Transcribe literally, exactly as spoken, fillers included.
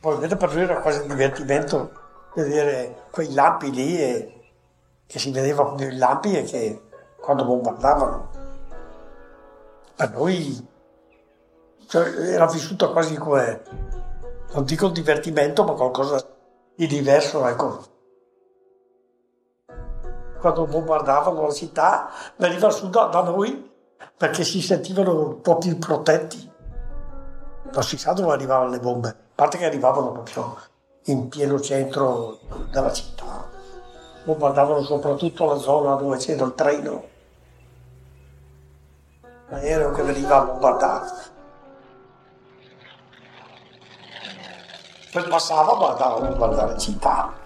Probabilmente per lui era quasi un divertimento vedere quei lampi lì e che si vedeva come i lampi e che quando bombardavano. Per noi cioè, era vissuto quasi come, non dico un divertimento, ma qualcosa di diverso, ecco. Quando bombardavano la città veniva su da, da noi perché si sentivano un po' più protetti. Non si sa dove arrivavano le bombe, a parte che arrivavano proprio in pieno centro della città. Bombardavano soprattutto la zona dove c'era il treno, l'aereo che veniva bombardato. Poi passava, ma andava a bombardare la città.